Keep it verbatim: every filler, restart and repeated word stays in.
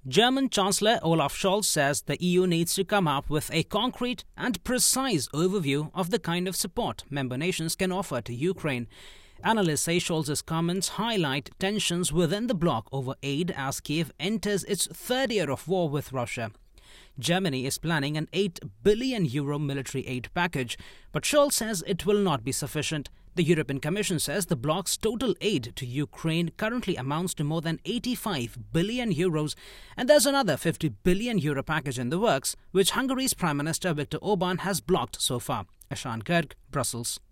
German Chancellor Olaf Scholz says the E U needs to come up with a concrete and precise overview of the kind of support member nations can offer to Ukraine. Analysts say Scholz's comments highlight tensions within the bloc over aid as Kiev enters its third year of war with Russia. Germany is planning an eight billion euro military aid package, but Scholz says it will not be sufficient. The European Commission says the bloc's total aid to Ukraine currently amounts to more than eighty-five billion euros, and there's another fifty billion euro package in the works, which Hungary's Prime Minister Viktor Orban has blocked so far. Ashan Kirk, Brussels.